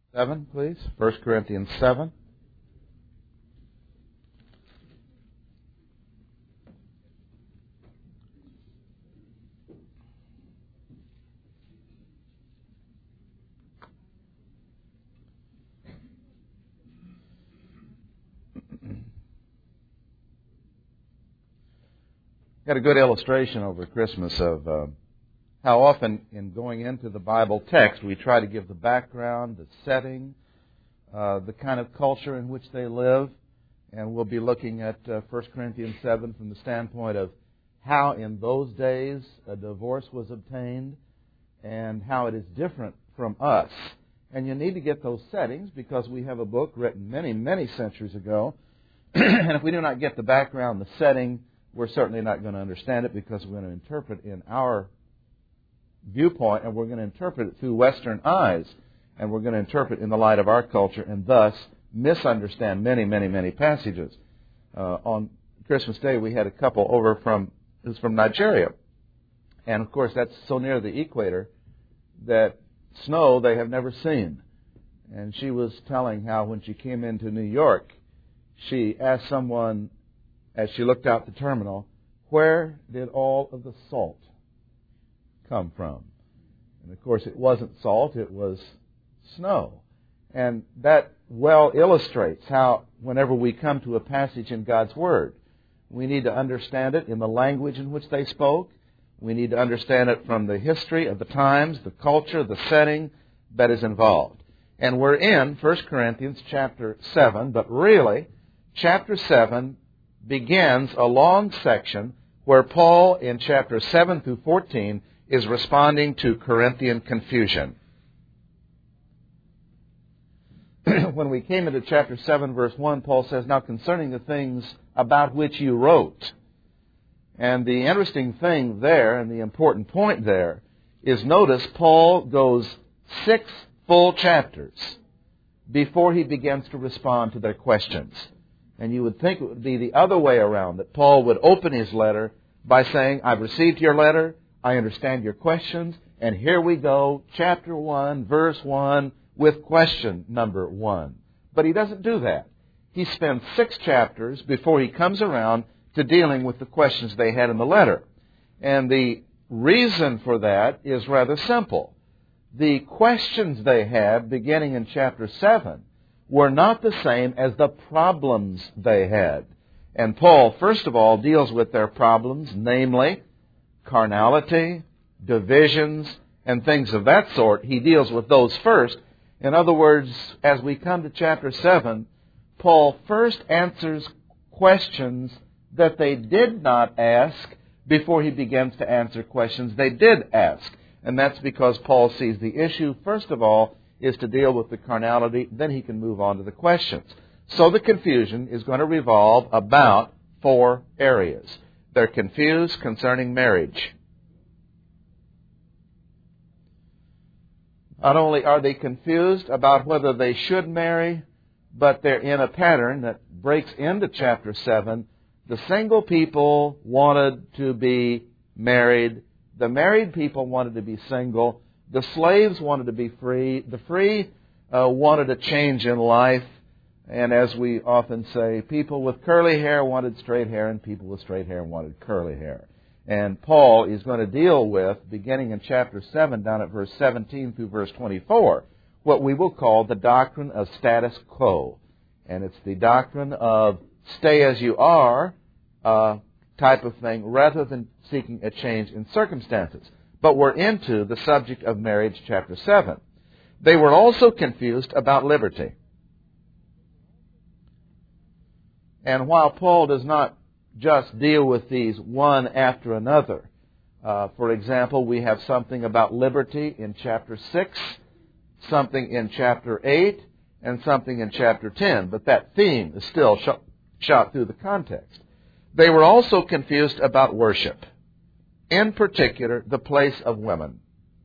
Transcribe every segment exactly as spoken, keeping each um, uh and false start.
seven, please. First Corinthians seven. Got a good illustration over Christmas of uh, how often in going into the Bible text we try to give the background, the setting, uh, the kind of culture in which they live. And we'll be looking at uh, First Corinthians seven from the standpoint of how in those days a divorce was obtained and how it is different from us. And you need to get those settings because we have a book written many, many centuries ago. And if we do not get the background, the setting, we're certainly not going to understand it because we're going to interpret in our viewpoint, and we're going to interpret it through Western eyes, and we're going to interpret in the light of our culture, and thus misunderstand many, many, many passages. Uh, on Christmas Day, we had a couple over from who's from Nigeria, and of course that's so near the equator that snow they have never seen. And she was telling how when she came into New York, she asked someone, as she looked out the terminal, where did all of the salt come from? And of course it wasn't salt, it was snow. And that well illustrates how whenever we come to a passage in God's Word, we need to understand it in the language in which they spoke. We need to understand it from the history of the times, the culture, the setting that is involved. And we're in First Corinthians chapter seven, but really, chapter seven begins a long section where Paul, in chapters seven through fourteen, is responding to Corinthian confusion. When we came into chapter seven, verse one, Paul says, "Now concerning the things about which you wrote." And the interesting thing there, and the important point there, is notice Paul goes six full chapters before he begins to respond to their questions. And you would think it would be the other way around, that Paul would open his letter by saying, "I've received your letter, I understand your questions, and here we go, chapter one, verse one, with question number one." But he doesn't do that. He spends six chapters before he comes around to dealing with the questions they had in the letter. And the reason for that is rather simple. The questions they had, beginning in chapter seven, were not the same as the problems they had. And Paul, first of all, deals with their problems, namely carnality, divisions, and things of that sort. He deals with those first. In other words, as we come to chapter seven, Paul first answers questions that they did not ask before he begins to answer questions they did ask. And that's because Paul sees the issue, first of all, is to deal with the carnality, then he can move on to the questions. So the confusion is going to revolve about four areas. They're confused concerning marriage. Not only are they confused about whether they should marry, but they're in a pattern that breaks into chapter seven. The single people wanted to be married. The married people wanted to be single. The slaves wanted to be free. The free uh, wanted a change in life. And as we often say, people with curly hair wanted straight hair, and people with straight hair wanted curly hair. And Paul is going to deal with, beginning in chapter seven, down at verse seventeen through verse twenty-four, what we will call the doctrine of status quo. And it's the doctrine of stay as you are uh, type of thing, rather than seeking a change in circumstances. But we're into the subject of marriage, chapter seven. They were also confused about liberty. And while Paul does not just deal with these one after another, uh, for example, we have something about liberty in chapter six, something in chapter eight, and something in chapter ten. But that theme is still shot, shot through the context. They were also confused about worship. In particular, the place of women.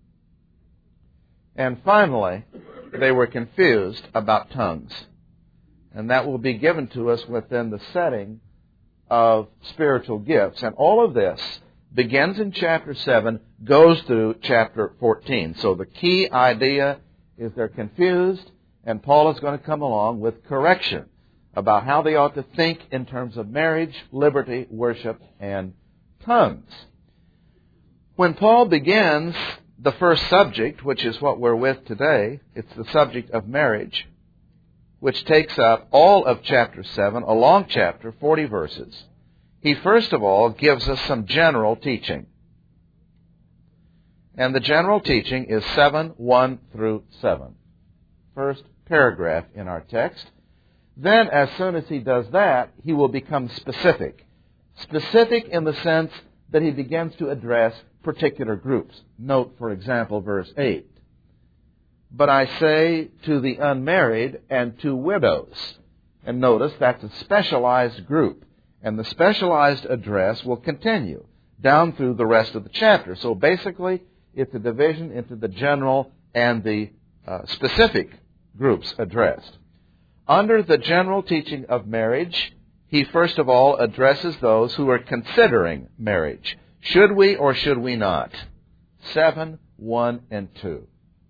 And finally, they were confused about tongues. And that will be given to us within the setting of spiritual gifts. And all of this begins in chapter seven, goes through chapter fourteen. So the key idea is they're confused, And Paul is going to come along with correction about how they ought to think in terms of marriage, liberty, worship, and tongues. When Paul begins the first subject, which is what we're with today, it's the subject of marriage, which takes up all of chapter seven, a long chapter, forty verses. He first of all gives us some general teaching. And the general teaching is seven, one through seven. First paragraph in our text. Then, as soon as he does that, he will become specific. Specific in the sense that he begins to address particular groups. Note, for example, verse eight. But I say to the unmarried and to widows. And notice that's a specialized group. And the specialized address will continue down through the rest of the chapter. So basically, it's a division into the general and the uh, specific groups addressed. Under the general teaching of marriage, he first of all addresses those who are considering marriage. Should we or should we not? seven, one, and two.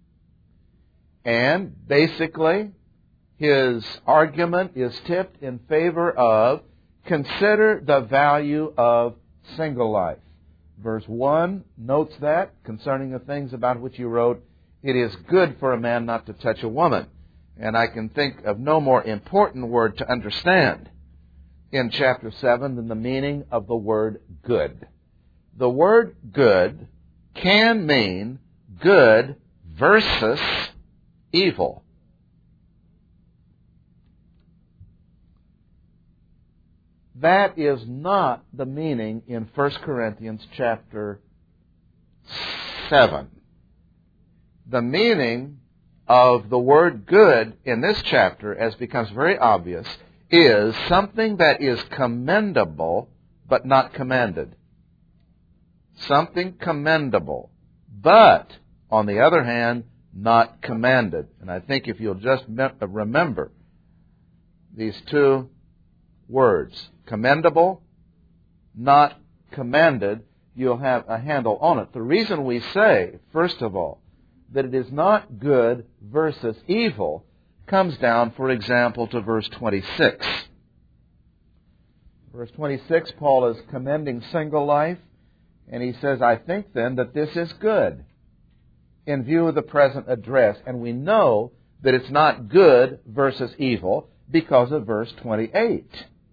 And basically, his argument is tipped in favor of consider the value of single life. Verse one notes that concerning the things about which he wrote, it is good for a man not to touch a woman. And I can think of no more important word to understand in chapter seven than the meaning of the word good. The word good can mean good versus evil. That is not the meaning in First Corinthians chapter seven. The meaning of the word good in this chapter, as becomes very obvious, is something that is commendable but not commanded. Something commendable, but, on the other hand, not commanded. And I think if you'll just remember these two words, commendable, not commanded, you'll have a handle on it. The reason we say, first of all, that it is not good versus evil comes down, for example, to verse twenty-six. Verse twenty-six, Paul is commending single life, and he says, I think then that this is good in view of the present address. And we know that it's not good versus evil because of verse twenty-eight.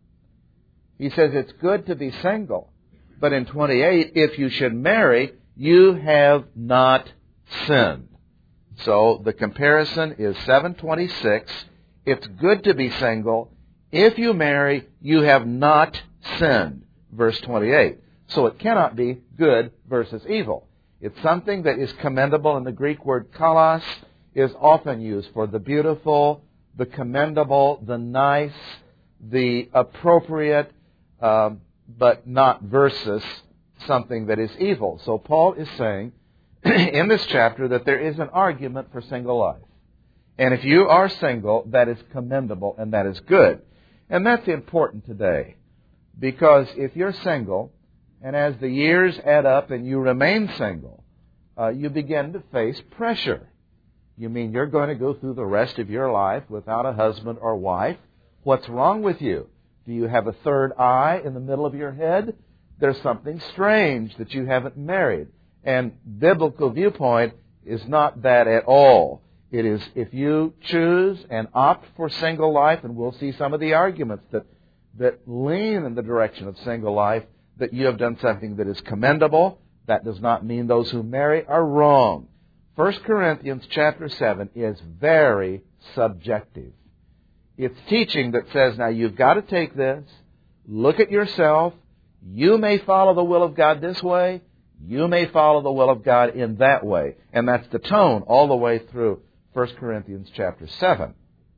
He says it's good to be single, but in twenty-eight, if you should marry, you have not sinned. So the comparison is seven twenty-six. It's good to be single. If you marry, you have not sinned. Verse twenty-eight. So it cannot be good versus evil. It's something that is commendable, and the Greek word kalos is often used for the beautiful, the commendable, the nice, the appropriate, um, but not versus something that is evil. So Paul is saying in this chapter that there is an argument for single life. And if you are single, that is commendable and that is good. And that's important today. Because if you're single, and as the years add up and you remain single, uh, you begin to face pressure. You mean you're going to go through the rest of your life without a husband or wife? What's wrong with you? Do you have a third eye in the middle of your head? There's something strange that you haven't married. And biblical viewpoint is not that at all. It is if you choose and opt for single life, and we'll see some of the arguments that, that lean in the direction of single life, that you have done something that is commendable. That does not mean those who marry are wrong. First Corinthians chapter seven is very subjective. It's teaching that says, now you've got to take this, look at yourself. You may follow the will of God this way. You may follow the will of God in that way. And that's the tone all the way through First Corinthians chapter seven.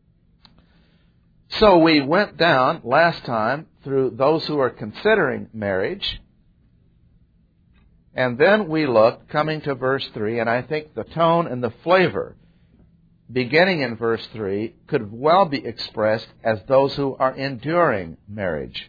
So we went down last time through those who are considering marriage. And then we looked, coming to verse three, and I think the tone and the flavor, beginning in verse three, could well be expressed as those who are enduring marriage.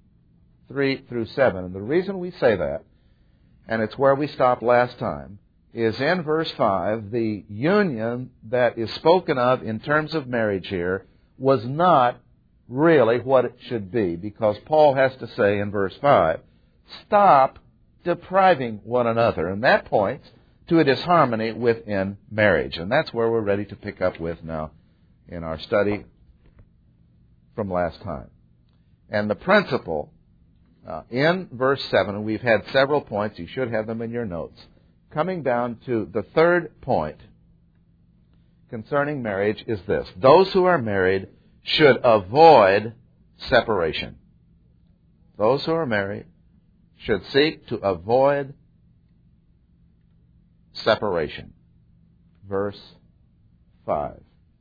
three through seven. And the reason we say that, and it's where we stopped last time, is in verse five. The union that is spoken of in terms of marriage here was not really what it should be, because Paul has to say in verse five, stop depriving one another. And that points to a disharmony within marriage. And that's where we're ready to pick up with now in our study from last time. And the principle uh, in verse seven, and we've had several points, you should have them in your notes, coming down to the third point concerning marriage is this: those who are married should avoid separation. Those who are married should seek to avoid separation. Verse five.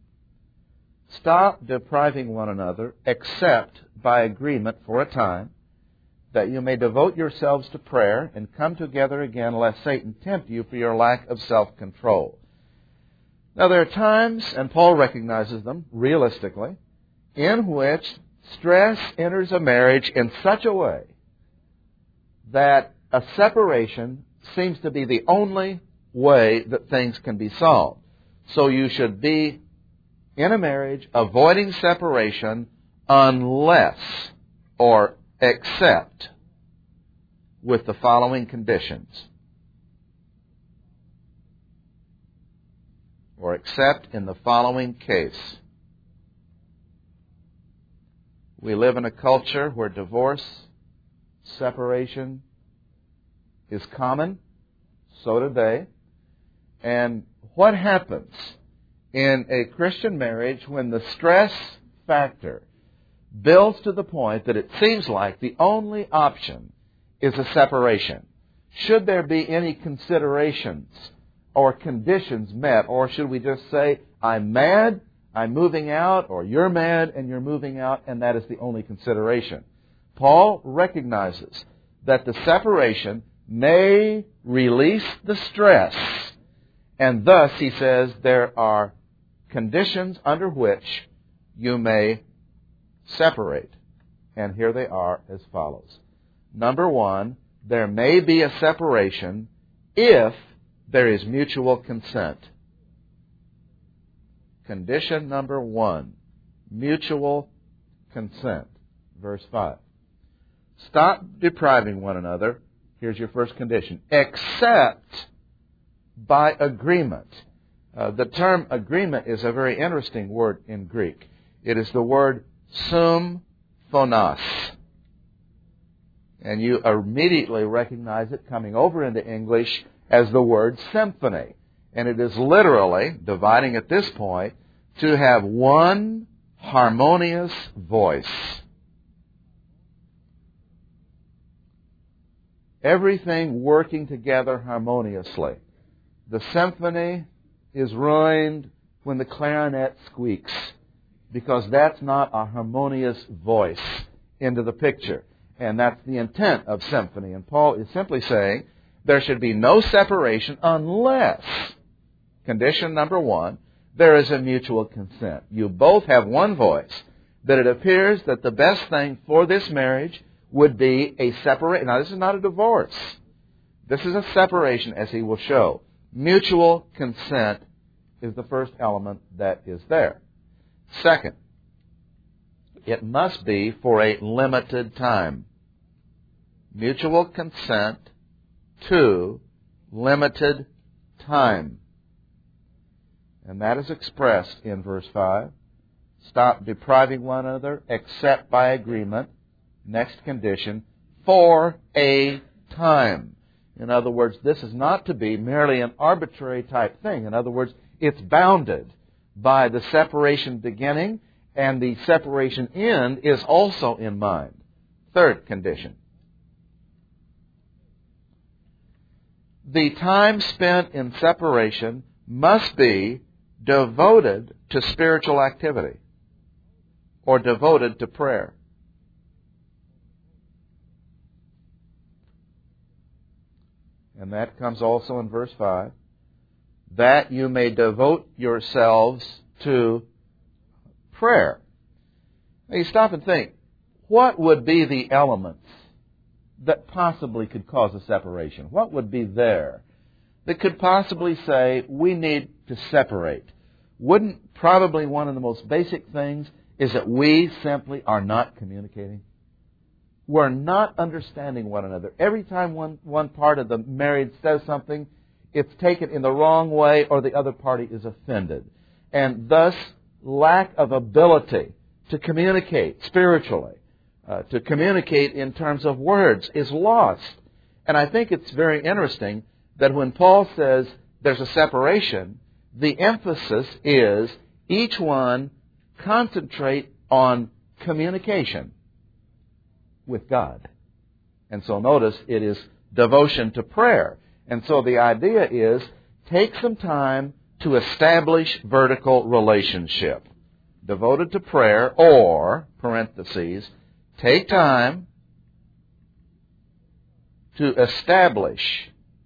Stop depriving one another, except by agreement for a time, that you may devote yourselves to prayer and come together again, lest Satan tempt you for your lack of self-control. Now, there are times, and Paul recognizes them realistically, in which stress enters a marriage in such a way that a separation seems to be the only way that things can be solved. So you should be in a marriage avoiding separation unless or except with the following conditions. Or except in the following case. We live in a culture where divorce, separation is common. So do they. And what happens in a Christian marriage when the stress factor builds to the point that it seems like the only option is a separation? Should there be any considerations or conditions met? Or should we just say, I'm mad, I'm moving out, or you're mad and you're moving out, and that is the only consideration? Paul recognizes that the separation may release the stress, and thus, he says, there are conditions under which you may separate. And here they are as follows. Number one, there may be a separation if there is mutual consent. Condition number one, mutual consent. Verse five. Stop depriving one another. Here's your first condition. Except by agreement. Uh, the term agreement is a very interesting word in Greek. It is the word symphonos. And you immediately recognize it coming over into English as the word symphony. And it is literally, dividing at this point, to have one harmonious voice. Everything working together harmoniously. The symphony is ruined when the clarinet squeaks, because that's not a harmonious voice into the picture. And that's the intent of symphony. And Paul is simply saying there should be no separation unless, condition number one, there is a mutual consent. You both have one voice, that it appears that the best thing for this marriage would be a separation. Now, this is not a divorce. This is a separation, as he will show. Mutual consent is the first element that is there. Second, it must be for a limited time. Mutual consent to limited time. And that is expressed in verse five. Stop depriving one another except by agreement. Next condition, for a time. In other words, this is not to be merely an arbitrary type thing. In other words, it's bounded by the separation beginning, and the separation end is also in mind. Third condition. The time spent in separation must be devoted to spiritual activity or devoted to prayer. And that comes also in verse five. That you may devote yourselves to prayer. Now you stop and think, what would be the elements that possibly could cause a separation? What would be there that could possibly say we need to separate? Wouldn't probably one of the most basic things is that we simply are not communicating? We're not understanding one another. Every time one, one part of the marriage says something, it's taken in the wrong way or the other party is offended. And thus, lack of ability to communicate spiritually, uh, to communicate in terms of words, is lost. And I think it's very interesting that when Paul says there's a separation, the emphasis is each one concentrate on communication with God. And so notice it is devotion to prayer. And so the idea is take some time to establish vertical relationship. Devoted to prayer, or, parentheses, take time to establish,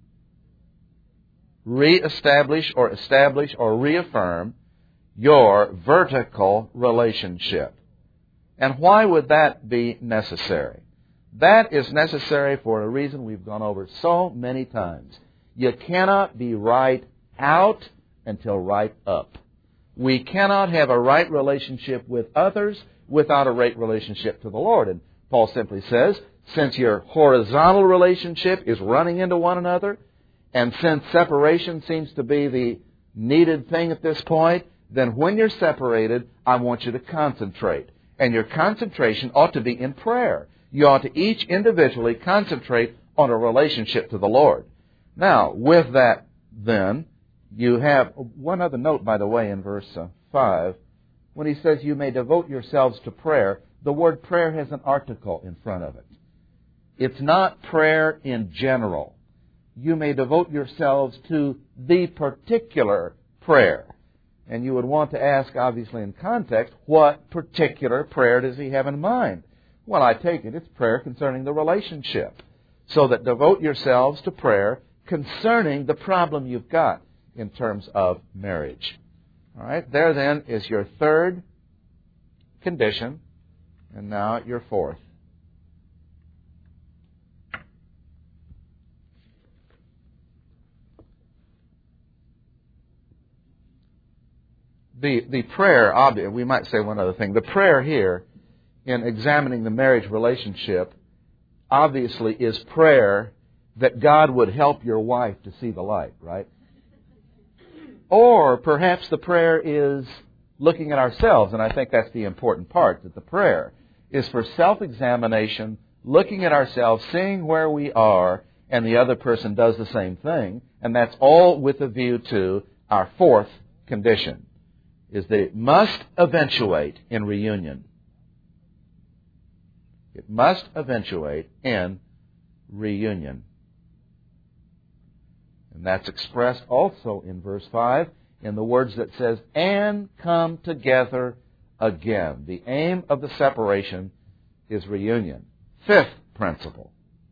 re-establish or establish or reaffirm your vertical relationship. And why would that be necessary? That is necessary for a reason we've gone over so many times. You cannot be right out until right up. We cannot have a right relationship with others without a right relationship to the Lord. And Paul simply says, since your horizontal relationship is running into one another, and since separation seems to be the needed thing at this point, then when you're separated, I want you to concentrate. And your concentration ought to be in prayer. You ought to each individually concentrate on a relationship to the Lord. Now, with that, then, you have one other note, by the way, in verse uh, five. When he says you may devote yourselves to prayer, the word prayer has an article in front of it. It's not prayer in general. You may devote yourselves to the particular prayer. And you would want to ask, obviously in context, what particular prayer does he have in mind? Well, I take it it's prayer concerning the relationship. So that devote yourselves to prayer concerning the problem you've got in terms of marriage. All right, there then is your third condition, and now your fourth. The, the prayer, we might say one other thing. The prayer here, in examining the marriage relationship, obviously is prayer that God would help your wife to see the light, right? Or perhaps the prayer is looking at ourselves, and I think that's the important part, that the prayer is for self-examination, looking at ourselves, seeing where we are, and the other person does the same thing, and that's all with a view to our fourth condition, is that it must eventuate in reunion. It must eventuate in reunion. And that's expressed also in verse five in the words that says, and come together again. The aim of the separation is reunion. Fifth principle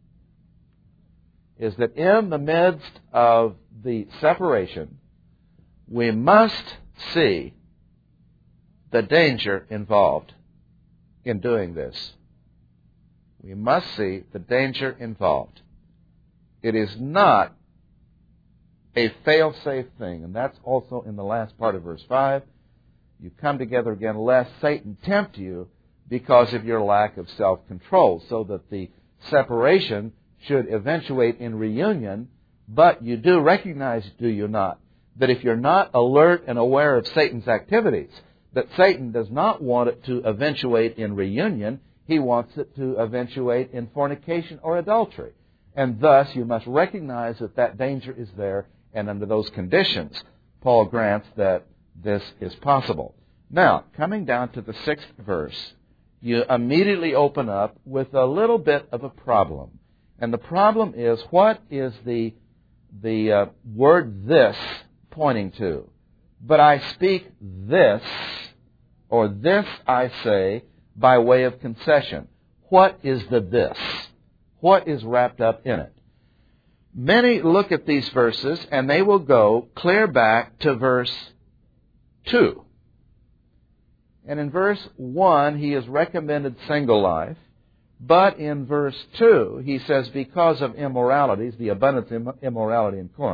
is that in the midst of the separation, we must see the danger involved in doing this. We must see the danger involved. It is not a fail-safe thing, and that's also in the last part of verse five. You come together again lest Satan tempt you because of your lack of self-control, so that the separation should eventuate in reunion, but you do recognize, do you not, that if you're not alert and aware of Satan's activities, that Satan does not want it to eventuate in reunion. He wants it to eventuate in fornication or adultery. And thus, you must recognize that that danger is there, and under those conditions, Paul grants that this is possible. Now, coming down to the sixth verse, you immediately open up with a little bit of a problem. And the problem is, what is the, the uh, word this pointing to? But I speak this, or this I say, by way of concession. What is the this? What is wrapped up in it? Many look at these verses and they will go clear back to verse two. And in verse one, he has recommended single life. But in verse two, he says, because of immoralities, the abundance of immorality in Corinth,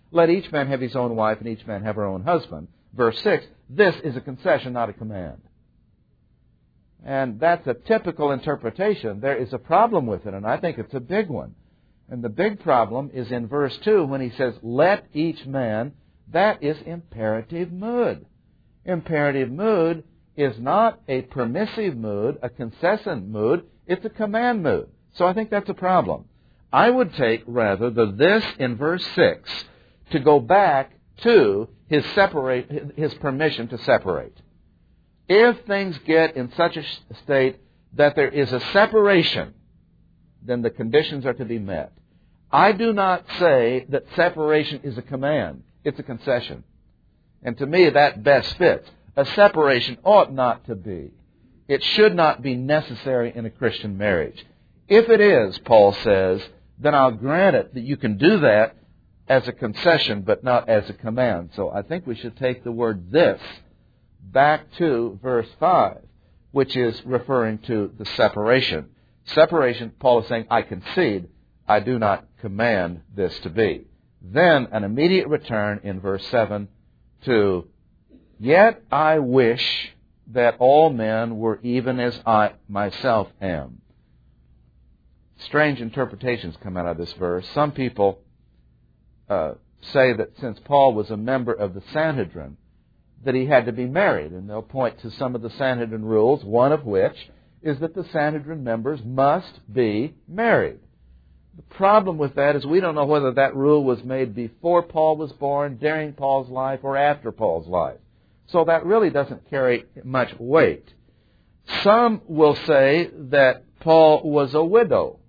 let each man have his own wife and each man have her own husband. Verse six, this is a concession, not a command. And that's a typical interpretation. There is a problem with it, and I think it's a big one. And the big problem is in verse two when he says, let each man, that is imperative mood. Imperative mood is not a permissive mood, a concession mood, it's a command mood. So I think that's a problem. I would take, rather, the this in verse six to go back to his separate, his permission to separate. If things get in such a state that there is a separation, then the conditions are to be met. I do not say that separation is a command. It's a concession. And to me, that best fits. A separation ought not to be. It should not be necessary in a Christian marriage. If it is, Paul says, then I'll grant it that you can do that as a concession, but not as a command. So I think we should take the word this back to verse five, which is referring to the separation. Separation, Paul is saying, I concede, I do not command this to be. Then an immediate return in verse seven to, yet I wish that all men were even as I myself am. Strange interpretations come out of this verse. Some people uh, say that since Paul was a member of the Sanhedrin, that he had to be married. And they'll point to some of the Sanhedrin rules, one of which is that the Sanhedrin members must be married. The problem with that is we don't know whether that rule was made before Paul was born, during Paul's life, or after Paul's life. So that really doesn't carry much weight. Some will say that Paul was a widower.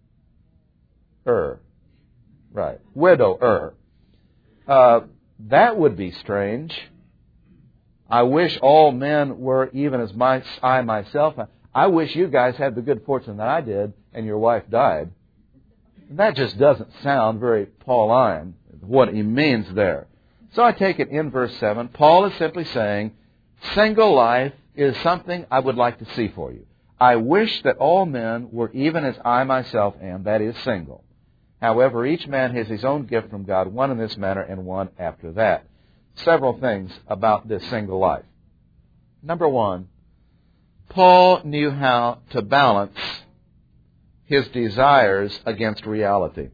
Right. Widower. Uh, that would be strange. I wish all men were even as my, I myself. I wish you guys had the good fortune that I did and your wife died. That just doesn't sound very Pauline, what he means there. So I take it in verse seven, Paul is simply saying, single life is something I would like to see for you. I wish that all men were even as I myself am, that is, single. However, each man has his own gift from God, one in this manner and one after that. Several things about this single life. Number one, Paul knew how to balance his desires against reality.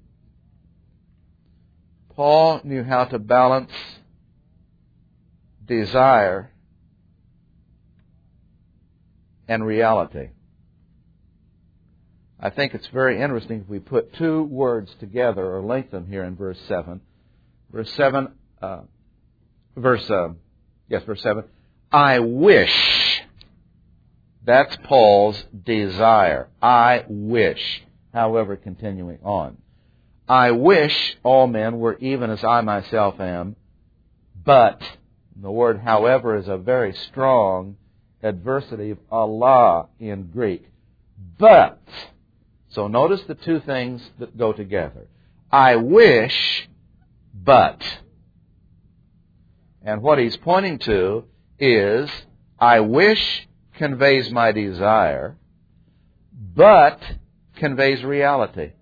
Paul knew how to balance desire and reality. I think it's very interesting if we put two words together or link them here in verse seven. Verse seven, uh, verse, uh, yes, verse seven. I wish. That's Paul's desire. I wish. However, continuing on. I wish all men were even as I myself am, but, the word however is a very strong adversity of Allah in Greek. But, so notice the two things that go together. I wish, but. And what he's pointing to is, I wish conveys my desire, but conveys reality.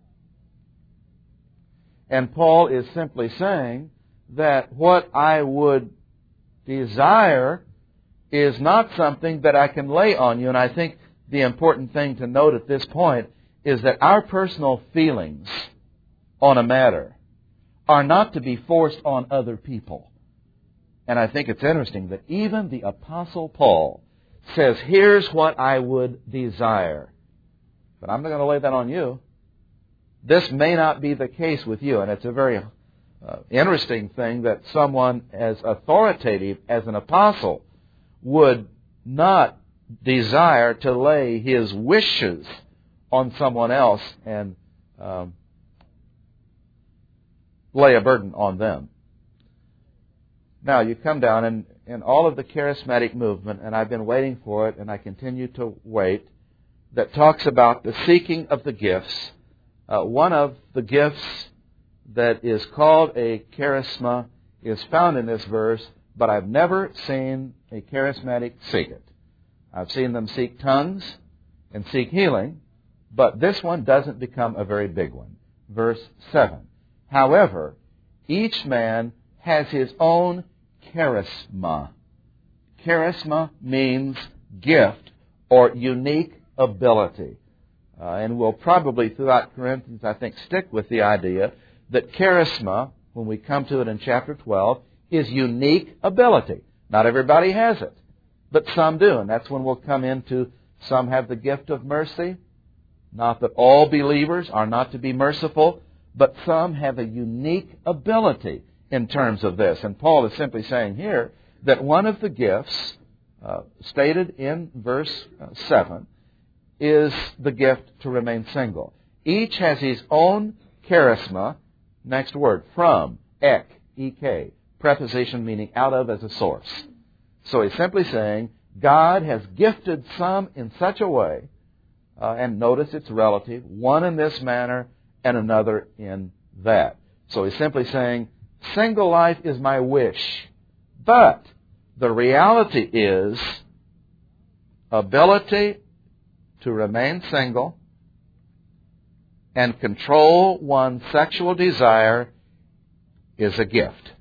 And Paul is simply saying that what I would desire is not something that I can lay on you. And I think the important thing to note at this point is that our personal feelings on a matter are not to be forced on other people. And I think it's interesting that even the Apostle Paul says, here's what I would desire. But I'm not going to lay that on you. This may not be the case with you. And it's a very uh, interesting thing that someone as authoritative as an apostle would not desire to lay his wishes on someone else and um, lay a burden on them. Now, you come down and in all of the charismatic movement, and I've been waiting for it, and I continue to wait, that talks about the seeking of the gifts. Uh, one of the gifts that is called a charisma is found in this verse, but I've never seen a charismatic seek it. I've seen them seek tongues and seek healing, but this one doesn't become a very big one. Verse seven. However, Each man has his own charisma. Charisma means gift or unique ability. Uh, and we'll probably, throughout Corinthians, I think, stick with the idea that charisma, when we come to it in chapter twelve, is unique ability. Not everybody has it, but some do. And that's when we'll come into some have the gift of mercy. Not that all believers are not to be merciful, but some have a unique ability in terms of this. And Paul is simply saying here that one of the gifts uh, stated in verse uh, seven is the gift to remain single. Each has his own charisma. Next word, from, ek, ek, preposition meaning out of as a source. So he's simply saying God has gifted some in such a way, uh, and notice it's relative, one in this manner and another in that. So he's simply saying, single life is my wish, but the reality is ability to remain single and control one's sexual desire is a gift.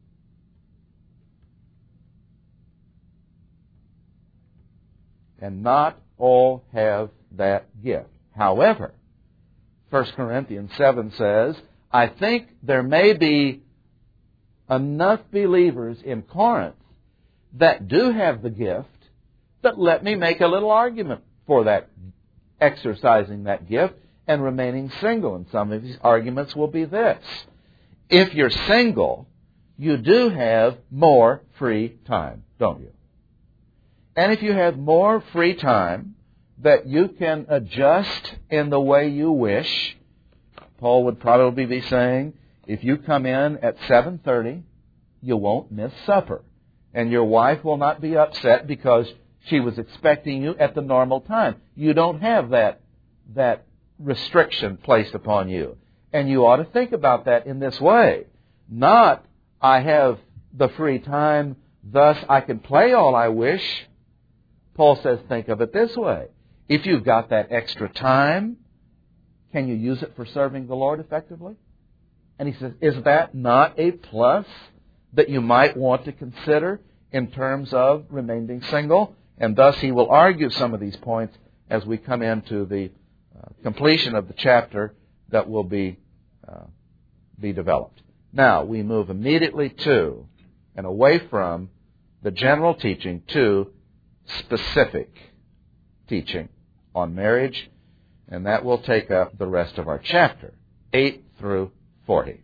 And not all have that gift. However, First Corinthians seven says, I think there may be enough believers in Corinth that do have the gift, but let me make a little argument for that, exercising that gift and remaining single. And some of these arguments will be this. If you're single, you do have more free time, don't you? And if you have more free time that you can adjust in the way you wish, Paul would probably be saying, if you come in at seven thirty, you won't miss supper. And your wife will not be upset because she was expecting you at the normal time. You don't have that, that restriction placed upon you. And you ought to think about that in this way. Not, I have the free time, thus I can play all I wish. Paul says, think of it this way. If you've got that extra time, can you use it for serving the Lord effectively? And he says, is that not a plus that you might want to consider in terms of remaining single? And thus he will argue some of these points as we come into the uh, completion of the chapter that will be, uh, be developed. Now, we move immediately to and away from the general teaching to specific teaching on marriage, and that will take up the rest of our chapter, eight through forty.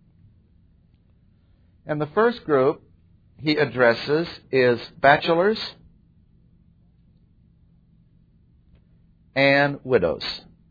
And the first group he addresses is bachelors and widows.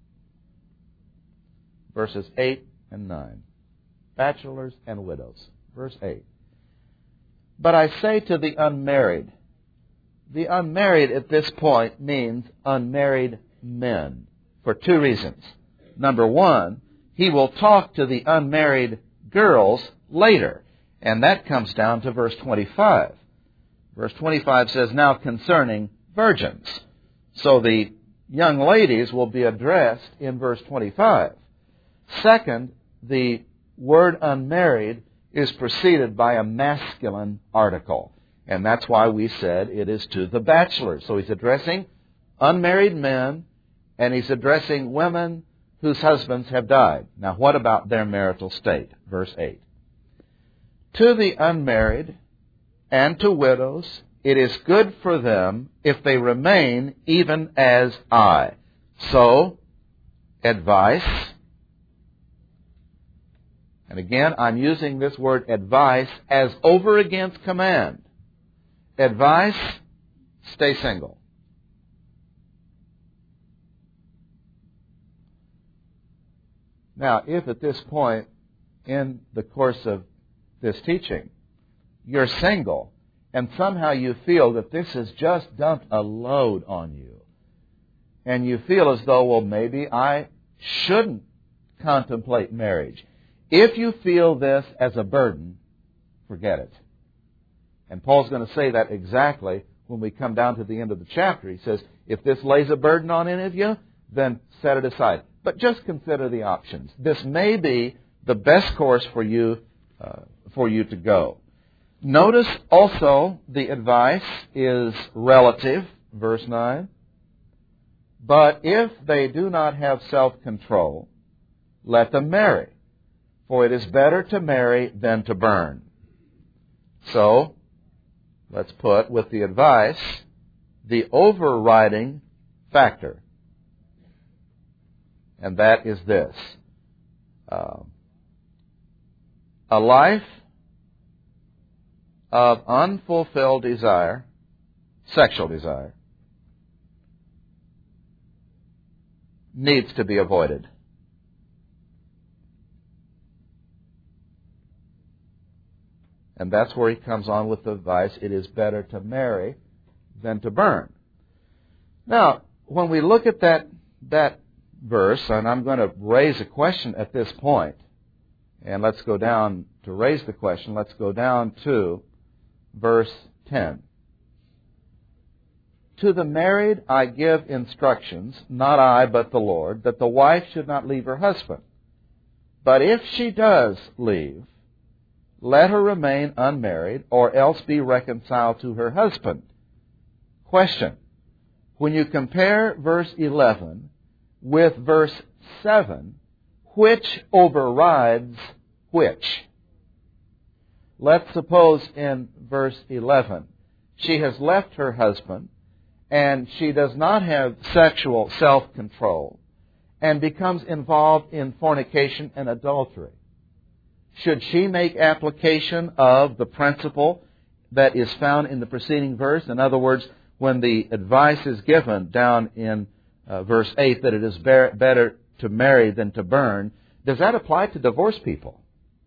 Verses eight and nine. Bachelors and widows. Verse eight. But I say to the unmarried. The unmarried at this point means unmarried men for two reasons. Number one, he will talk to the unmarried girls later. And that comes down to verse twenty-five. Verse twenty-five says, now concerning virgins. So the young ladies will be addressed in verse twenty-five. Second, the word unmarried is preceded by a masculine article. And that's why we said it is to the bachelors. So he's addressing unmarried men, and he's addressing women whose husbands have died. Now, what about their marital state? Verse eight. To the unmarried and to widows, it is good for them if they remain even as I. So, advice. And again, I'm using this word advice as over against command. Advice, stay single. Now, if at this point in the course of this teaching, you're single, and somehow you feel that this has just dumped a load on you, and you feel as though, well, maybe I shouldn't contemplate marriage. If you feel this as a burden, forget it. And Paul's going to say that exactly when we come down to the end of the chapter. He says, if this lays a burden on any of you, then set it aside. But just consider the options. This may be the best course for you uh, for you to go. Notice also the advice is relative, verse nine. But if they do not have self-control, let them marry, for it is better to marry than to burn. So, let's put with the advice the overriding factor. And that is this. Uh, a life of unfulfilled desire, sexual desire, needs to be avoided. And that's where he comes on with the advice, it is better to marry than to burn. Now, when we look at that, that verse, and I'm going to raise a question at this point, and let's go down to raise the question, let's go down to verse ten. To the married I give instructions, not I, but the Lord, that the wife should not leave her husband. But if she does leave, let her remain unmarried, or else be reconciled to her husband. Question. When you compare verse eleven with verse seven, which overrides which? Let's suppose in verse eleven, she has left her husband, and she does not have sexual self-control, and becomes involved in fornication and adultery. Should she make application of the principle that is found in the preceding verse? In other words, when the advice is given down in uh, verse eight that it is be- better to marry than to burn, does that apply to divorced people?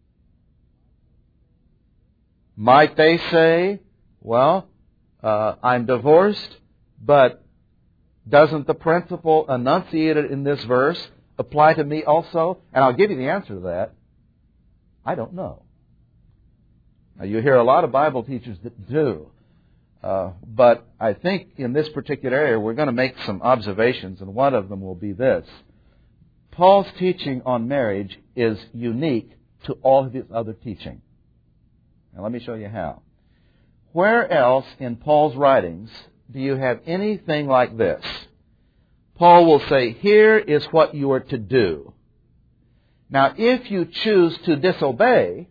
Might they say, well, uh, I'm divorced, but doesn't the principle enunciated in this verse apply to me also? And I'll give you the answer to that. I don't know. Now, you hear a lot of Bible teachers that do. Uh, but I think in this particular area we're going to make some observations, and one of them will be this. Paul's teaching on marriage is unique to all of his other teaching. Now let me show you how. Where else in Paul's writings do you have anything like this? Paul will say, here is what you are to do. Now, if you choose to disobey,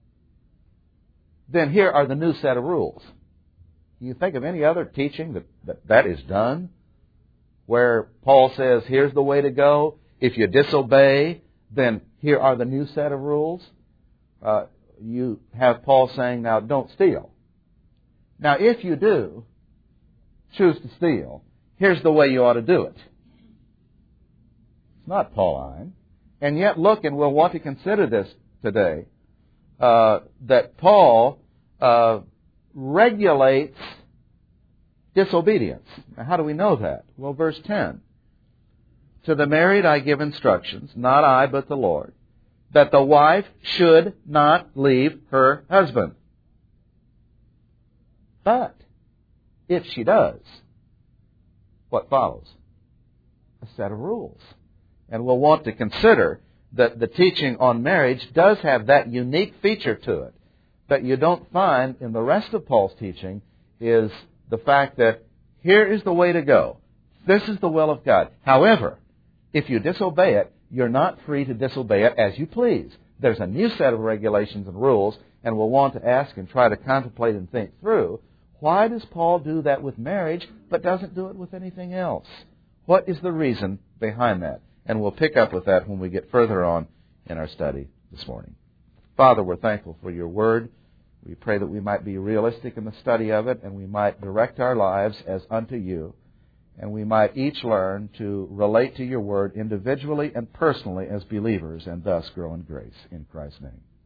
then here are the new set of rules. Can you think of any other teaching that, that that is done? Where Paul says, here's the way to go. If you disobey, then here are the new set of rules. Uh, you have Paul saying, now don't steal. Now, if you do choose to steal, here's the way you ought to do it. It's not Pauline. And yet, look, and we'll want to consider this today, uh, that Paul uh, regulates disobedience. Now, how do we know that? Well, verse ten. To the married I give instructions, not I, but the Lord, that the wife should not leave her husband. But if she does, what follows? A set of rules. And we'll want to consider that the teaching on marriage does have that unique feature to it that you don't find in the rest of Paul's teaching, is the fact that here is the way to go. This is the will of God. However, if you disobey it, you're not free to disobey it as you please. There's a new set of regulations and rules, and we'll want to ask and try to contemplate and think through, why does Paul do that with marriage but doesn't do it with anything else? What is the reason behind that? And we'll pick up with that when we get further on in our study this morning. Father, we're thankful for your word. We pray that we might be realistic in the study of it, and we might direct our lives as unto you, and we might each learn to relate to your word individually and personally as believers, and thus grow in grace. In Christ's name.